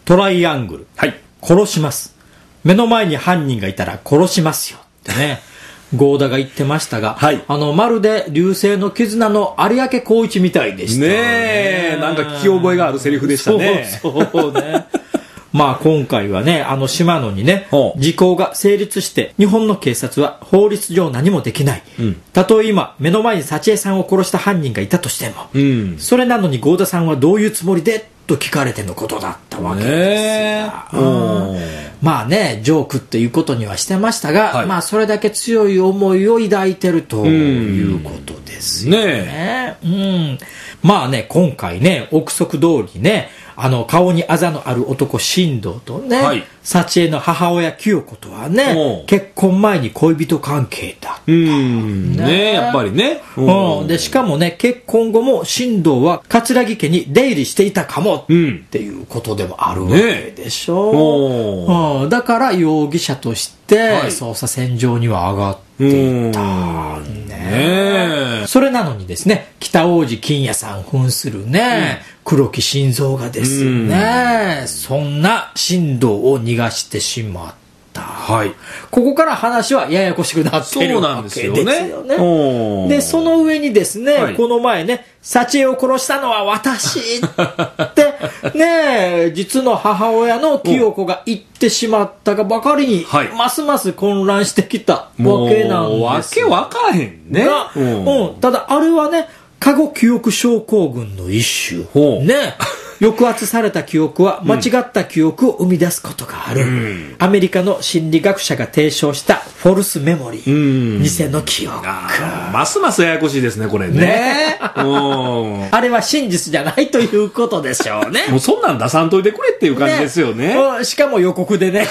トライアングル、 はい。 殺します。目の前に犯人がいたら殺しますよってね、郷田が言ってましたが、 はい、 まるで流星の絆の有明光一みたいでしたね。 ねえ、なんか聞き覚えがあるセリフでしたね。 そうね。まあ今回はね、島野にね、時効が成立して日本の警察は法律上何もできない。たとえ今目の前に幸恵さんを殺した犯人がいたとしても、それなのに郷田さんはどういうつもりでと聞かれてのことだったわけですよ。まあね、ジョークっていうことにはしてましたが、まあそれだけ強い思いを抱いてるということですよね。まあね、今回ね、憶測通りね、顔にあざのある男進藤とね、幸恵の母親清子とはね、結婚前に恋人関係だ。 ね、やっぱりね。 でしかもね、結婚後も進藤は桂木家に出入りしていたかもっていうことでもあるわけでしょ。だから容疑者として捜査線上には上がっていたね。それなのにですね、北大路欣也さん扮するね、黒木心臓がですね、そんな進藤を逃がしてしまった。ここから話はややこしくなっているわけですよね。で、その上にですね、この前ね、幸恵を殺したのは私ってね、実の母親の清子が言ってしまったがばかりに、ますます混乱してきたわけなんです。 わけわからへんね。 ただあれはね、過去記憶症候群の一種ね。抑圧された記憶は間違った記憶を生み出すことがある。アメリカの心理学者が提唱したフォルスメモリー、偽の記憶。 ますますややこしいですね、これね。 あれは真実じゃないということでしょうね。 もうそんなん出さんといてくれっていう感じですよね。 しかも予告でね。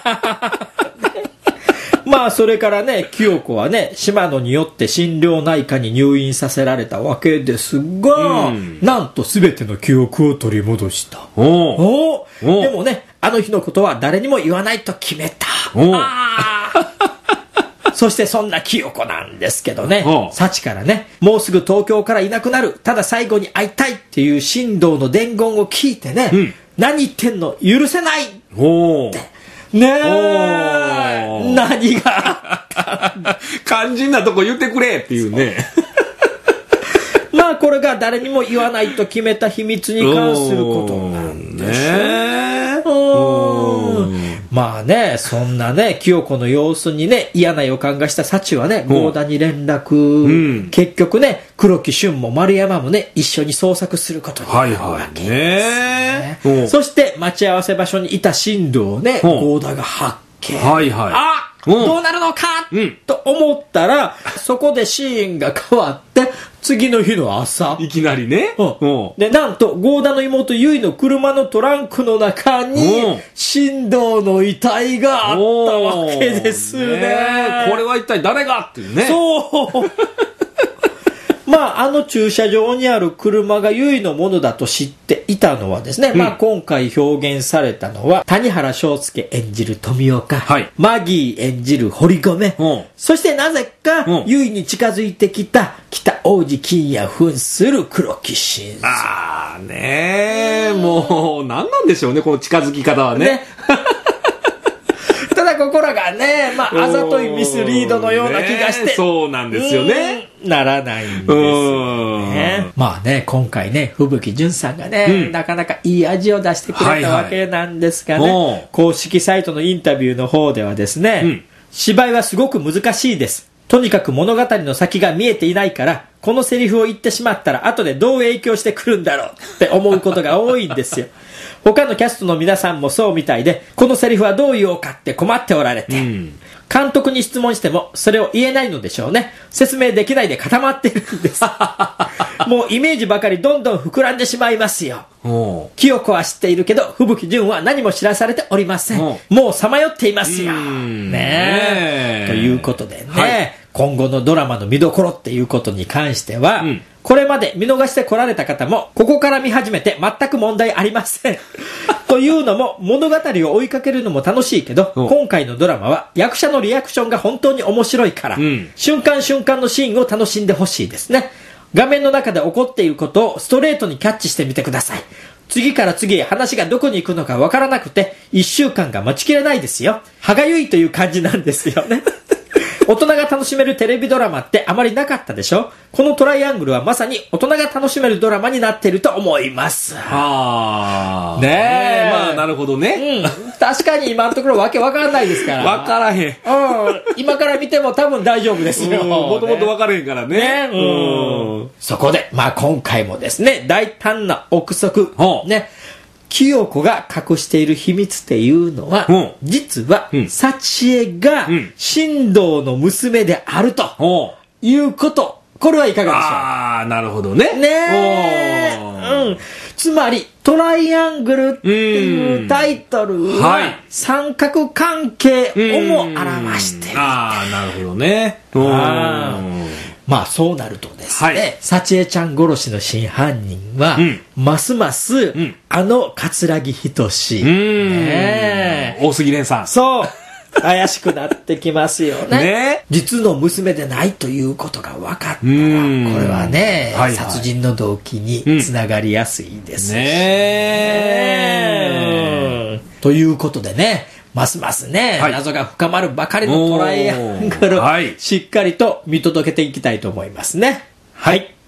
まあそれからね、清子はね、島野によって心療内科に入院させられたわけですが、なんと全ての記憶を取り戻した。でもね、あの日のことは誰にも言わないと決めた。そしてそんな清子なんですけどね、幸からね、もうすぐ東京からいなくなる、ただ最後に会いたいっていう進藤の伝言を聞いてね、何言ってんの、許せないってねえ、何が肝心なとこ言ってくれっていうね。 まあこれが誰にも言わないと決めた秘密に関することなんでしょう。まあね、そんなね、清子の様子にね、嫌な予感がした幸はね、郷田に連絡、結局ね、黒木俊も丸山もね、一緒に捜索することになるわけですね。そして待ち合わせ場所にいた進藤をね、郷田が発見。どうなるのか、と思ったら、そこでシーンが変わって、次の日の朝。 いきなりね。 で、なんと、郷田の妹ゆいの車のトランクの中に、進藤の遺体があったわけですね。 これは一体誰がっていうね。 そう。まあ、駐車場にある車がゆいのものだと知っていたのはですね、まあ今回表現されたのは、谷原章介演じる富岡、マギー演じる堀米、そしてなぜか、ゆいに近づいてきた北大路欣也扮する黒木心臓。 ねえ、もう、何なんでしょうね、この近づき方はね。 ただここらがね、まあ、あざといミスリードのような気がして。 そうなんですよね。 ならないんですよね。まあね、今回ね、吹雪純さんがね、なかなかいい味を出してくれたわけなんですがね、公式サイトのインタビューの方ではですね、芝居はすごく難しいです。とにかく物語の先が見えていないから、このセリフを言ってしまったら後でどう影響してくるんだろうって思うことが多いんですよ。他のキャストの皆さんもそうみたいで、このセリフはどう言おうかって困っておられて、監督に質問してもそれを言えないのでしょうね。説明できないで固まってるんです。もうイメージばかりどんどん膨らんでしまいますよ。清子は知っているけど吹雪純は何も知らされておりません。もうさまよっていますよ。ねえ。ということでね、今後のドラマの見どころっていうことに関しては、これまで見逃して来られた方もここから見始めて全く問題ありません。というのも物語を追いかけるのも楽しいけど、今回のドラマは役者のリアクションが本当に面白いから、瞬間瞬間のシーンを楽しんでほしいですね。画面の中で起こっていることをストレートにキャッチしてみてください。 次から次へ話がどこに行くのかわからなくて、1週間が待ちきれないですよ。歯がゆいという感じなんですよね。大人が楽しめるテレビドラマってあまりなかったでしょ。このトライアングルはまさに大人が楽しめるドラマになっていると思います。 ああ。 ねえ。 まあ、なるほどね。 確かに今のところわけわからないですから。 わからへん。 今から見ても多分大丈夫ですよ。 もともとわからへんからね。 そこで、まあ今回もですね、大胆な憶測。ね。清子が隠している秘密っていうのは、実は、幸恵が、神道の娘であるということ。これはいかがでしょう。 ああ、なるほどね。 ねえ。つまり、トライアングルっていうタイトルは、三角関係をも表している。 ああ、なるほどね。 まあそうなるとですね、幸恵ちゃん殺しの真犯人は、ますます、あの桂木仁。 大杉蓮さん。 そう。怪しくなってきますよね。実の娘でないということが分かったら、これはね、殺人の動機につながりやすいですね。ということでね、ますますね、謎が深まるばかりのトライアングル、しっかりと見届けていきたいと思いますね。はい。